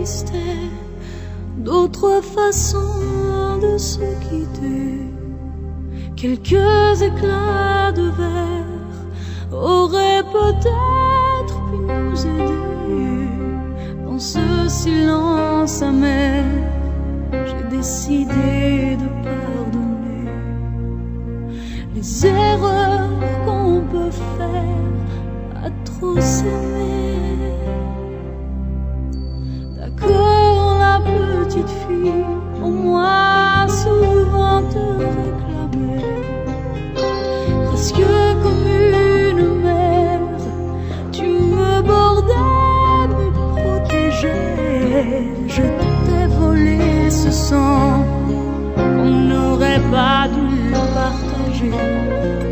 existait d'autres façons de se quitter. Quelques éclats de verre auraient peut-être pu nous aider. Dans ce silence amer, j'ai décidé de pardonner les erreurs qu'on peut faire à trop s'aimer. D'accord, la petite fille, au moins souvent te réclamait, presque comme une mère, tu me bordais, me protégeais. Je t'ai volé ce sang qu'on n'aurait pas dû partager.